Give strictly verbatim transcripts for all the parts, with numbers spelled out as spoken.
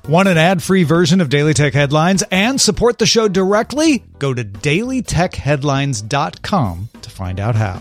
Want an ad-free version of Daily Tech Headlines and support the show directly? Go to daily tech headlines dot com to find out how.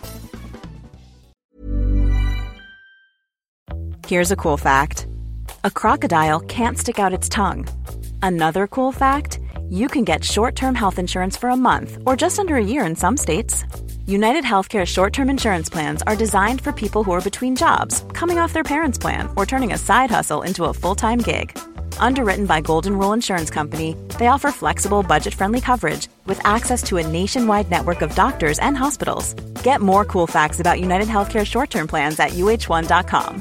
Here's a cool fact. A crocodile can't stick out its tongue. Another cool fact, you can get short-term health insurance for a month or just under a year in some states. United Healthcare short-term insurance plans are designed for people who are between jobs, coming off their parents' plan, or turning a side hustle into a full-time gig. Underwritten by Golden Rule Insurance Company, they offer flexible, budget-friendly coverage with access to a nationwide network of doctors and hospitals. Get more cool facts about United Healthcare short-term plans at U H one dot com.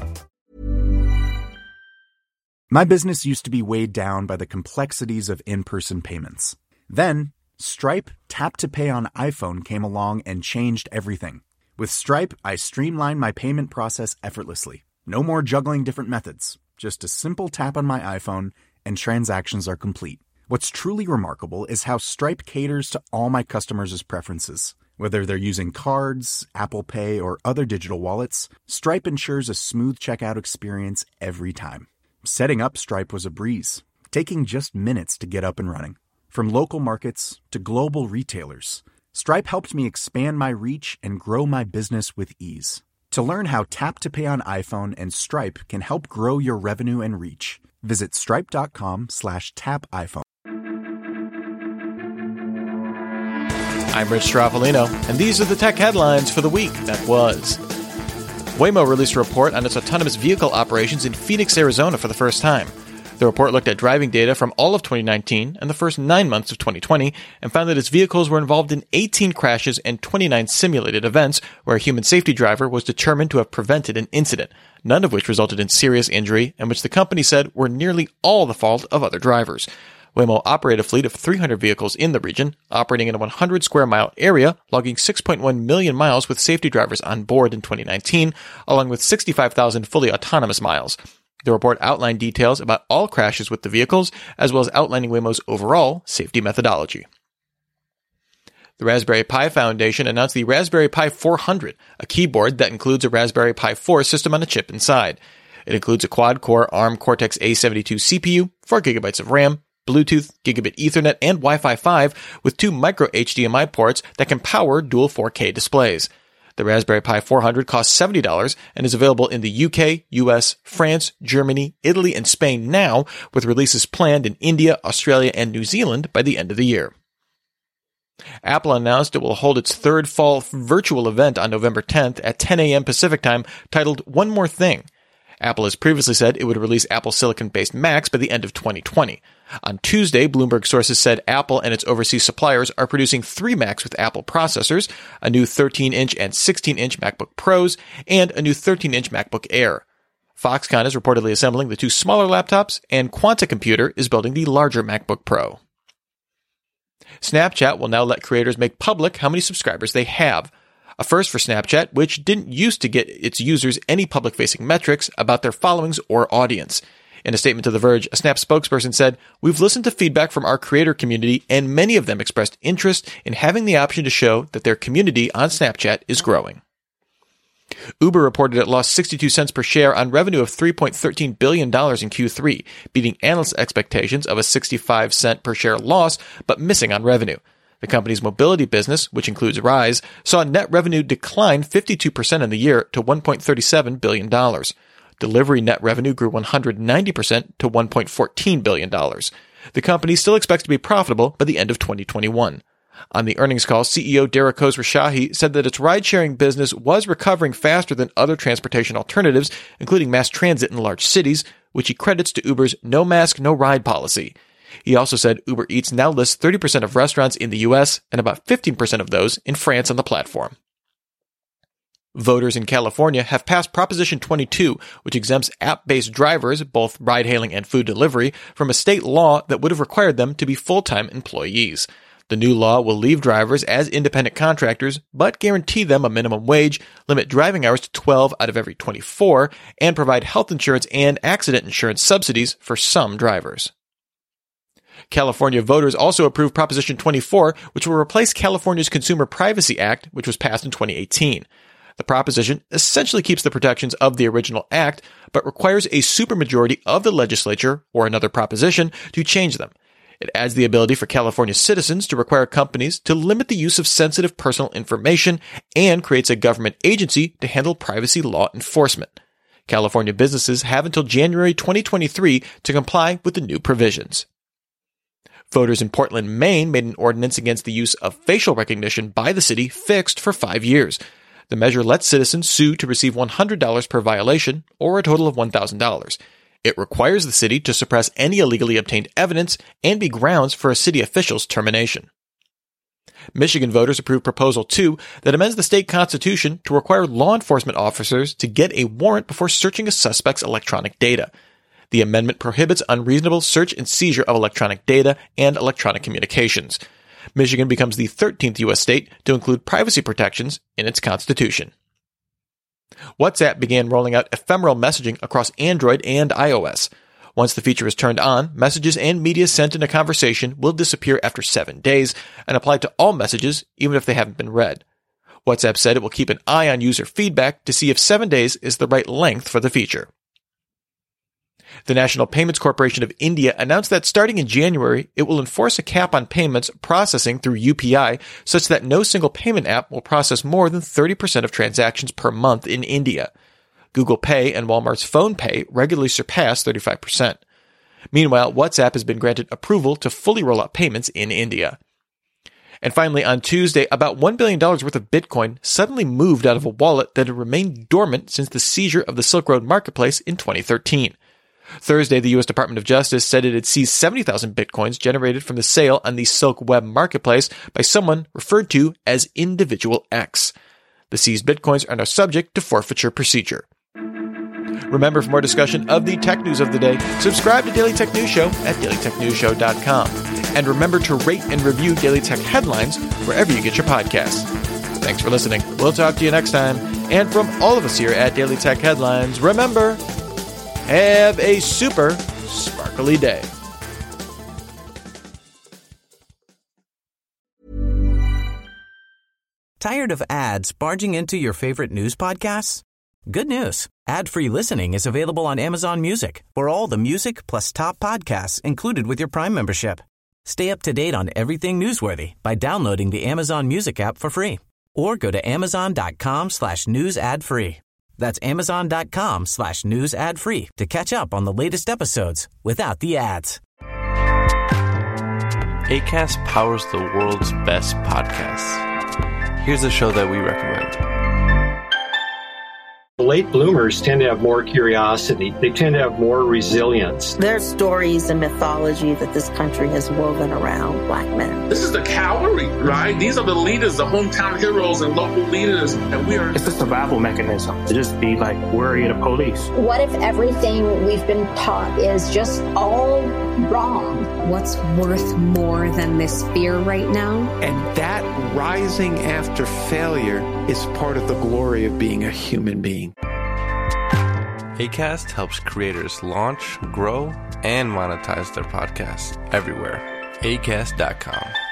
My business used to be weighed down by the complexities of in-person payments. Then, Stripe Tap to Pay on iPhone came along and changed everything. With Stripe, I streamlined my payment process effortlessly. No more juggling different methods. Just a simple tap on my iPhone and transactions are complete. What's truly remarkable is how Stripe caters to all my customers' preferences. Whether they're using cards, Apple Pay, or other digital wallets, Stripe ensures a smooth checkout experience every time. Setting up Stripe was a breeze, taking just minutes to get up and running. From local markets to global retailers, Stripe helped me expand my reach and grow my business with ease. To learn how Tap to Pay on iPhone and Stripe can help grow your revenue and reach, visit stripe.com slash tap iPhone. I'm Rich Stroffolino, and these are the tech headlines for the week that was. Waymo released a report on its autonomous vehicle operations in Phoenix, Arizona for the first time. The report looked at driving data from all of twenty nineteen and the first nine months of twenty twenty and found that its vehicles were involved in eighteen crashes and twenty-nine simulated events where a human safety driver was determined to have prevented an incident, none of which resulted in serious injury and which the company said were nearly all the fault of other drivers. Waymo operated a fleet of three hundred vehicles in the region, operating in a one hundred square mile area, logging six point one million miles with safety drivers on board in twenty nineteen, along with sixty-five thousand fully autonomous miles. The report outlined details about all crashes with the vehicles, as well as outlining Waymo's overall safety methodology. The Raspberry Pi Foundation announced the Raspberry Pi four hundred, a keyboard that includes a Raspberry Pi four system on a chip inside. It includes a quad-core ARM Cortex A seventy-two C P U, four gigabytes of RAM, Bluetooth, Gigabit Ethernet, and Wi-Fi five with two micro H D M I ports that can power dual four K displays. The Raspberry Pi four hundred costs seventy dollars and is available in the U K, U S, France, Germany, Italy, and Spain now, with releases planned in India, Australia, and New Zealand by the end of the year. Apple announced it will hold its third fall virtual event on November tenth at ten a.m. Pacific Time, titled One More Thing. Apple has previously said it would release Apple Silicon-based Macs by the end of twenty twenty. On Tuesday, Bloomberg sources said Apple and its overseas suppliers are producing three Macs with Apple processors, a new thirteen inch and sixteen inch MacBook Pros, and a new thirteen inch MacBook Air. Foxconn is reportedly assembling the two smaller laptops, and Quanta Computer is building the larger MacBook Pro. Snapchat will now let creators make public how many subscribers they have. A first for Snapchat, which didn't used to get its users any public-facing metrics about their followings or audience. In a statement to The Verge, a Snap spokesperson said, "We've listened to feedback from our creator community, and many of them expressed interest in having the option to show that their community on Snapchat is growing." Uber reported it lost sixty-two cents per share on revenue of three point one three billion dollars in Q three, beating analysts' expectations of a sixty-five cent per share loss, but missing on revenue. The company's mobility business, which includes Rise, saw net revenue decline fifty-two percent in the year to one point three seven billion dollars. Delivery net revenue grew one hundred ninety percent to one point one four billion dollars. The company still expects to be profitable by the end of twenty twenty-one. On the earnings call, C E O Dara Khosrowshahi said that its ride-sharing business was recovering faster than other transportation alternatives, including mass transit in large cities, which he credits to Uber's no mask, no ride policy. He also said Uber Eats now lists thirty percent of restaurants in the U S and about fifteen percent of those in France on the platform. Voters in California have passed Proposition twenty-two, which exempts app-based drivers, both ride-hailing and food delivery, from a state law that would have required them to be full-time employees. The new law will leave drivers as independent contractors, but guarantee them a minimum wage, limit driving hours to twelve out of every twenty-four, and provide health insurance and accident insurance subsidies for some drivers. California voters also approved Proposition twenty-four, which will replace California's Consumer Privacy Act, which was passed in twenty eighteen. The proposition essentially keeps the protections of the original act, but requires a supermajority of the legislature or another proposition to change them. It adds the ability for California citizens to require companies to limit the use of sensitive personal information and creates a government agency to handle privacy law enforcement. California businesses have until January twenty twenty-three to comply with the new provisions. Voters in Portland, Maine made an ordinance against the use of facial recognition by the city fixed for five years. The measure lets citizens sue to receive one hundred dollars per violation, or a total of one thousand dollars. It requires the city to suppress any illegally obtained evidence and be grounds for a city official's termination. Michigan voters approved Proposal two that amends the state constitution to require law enforcement officers to get a warrant before searching a suspect's electronic data. The amendment prohibits unreasonable search and seizure of electronic data and electronic communications. Michigan becomes the thirteenth U S state to include privacy protections in its constitution. WhatsApp began rolling out ephemeral messaging across Android and iOS. Once the feature is turned on, messages and media sent in a conversation will disappear after seven days and apply to all messages, even if they haven't been read. WhatsApp said it will keep an eye on user feedback to see if seven days is the right length for the feature. The National Payments Corporation of India announced that starting in January, it will enforce a cap on payments processing through U P I such that no single payment app will process more than thirty percent of transactions per month in India. Google Pay and Walmart's Phone Pay regularly surpass thirty-five percent. Meanwhile, WhatsApp has been granted approval to fully roll out payments in India. And finally, on Tuesday, about one billion dollars worth of Bitcoin suddenly moved out of a wallet that had remained dormant since the seizure of the Silk Road marketplace in twenty thirteen. Thursday, the U S Department of Justice said it had seized seventy thousand bitcoins generated from the sale on the Silk Web marketplace by someone referred to as Individual X. The seized bitcoins are now subject to forfeiture procedure. Remember, for more discussion of the tech news of the day, subscribe to Daily Tech News Show at daily tech news show dot com. And remember to rate and review Daily Tech Headlines wherever you get your podcasts. Thanks for listening. We'll talk to you next time. And from all of us here at Daily Tech Headlines, remember, have a super sparkly day. Tired of ads barging into your favorite news podcasts? Good news. Ad-free listening is available on Amazon Music for all the music plus top podcasts included with your Prime membership. Stay up to date on everything newsworthy by downloading the Amazon Music app for free or go to amazon.com slash news ad free. That's amazon.com slash news ad free to catch up on the latest episodes without the ads. Acast powers the world's best podcasts. Here's a show that we recommend. Late bloomers tend to have more curiosity. They tend to have more resilience. There's stories and mythology that this country has woven around Black men. This is the cavalry, right? These are the leaders, the hometown heroes and local leaders, and we are... It's a survival mechanism to just be like worried of police. What if everything we've been taught is just all wrong? What's worth more than this fear right now? And that rising after failure is part of the glory of being a human being. Acast helps creators launch, grow, and monetize their podcasts everywhere. acast dot com.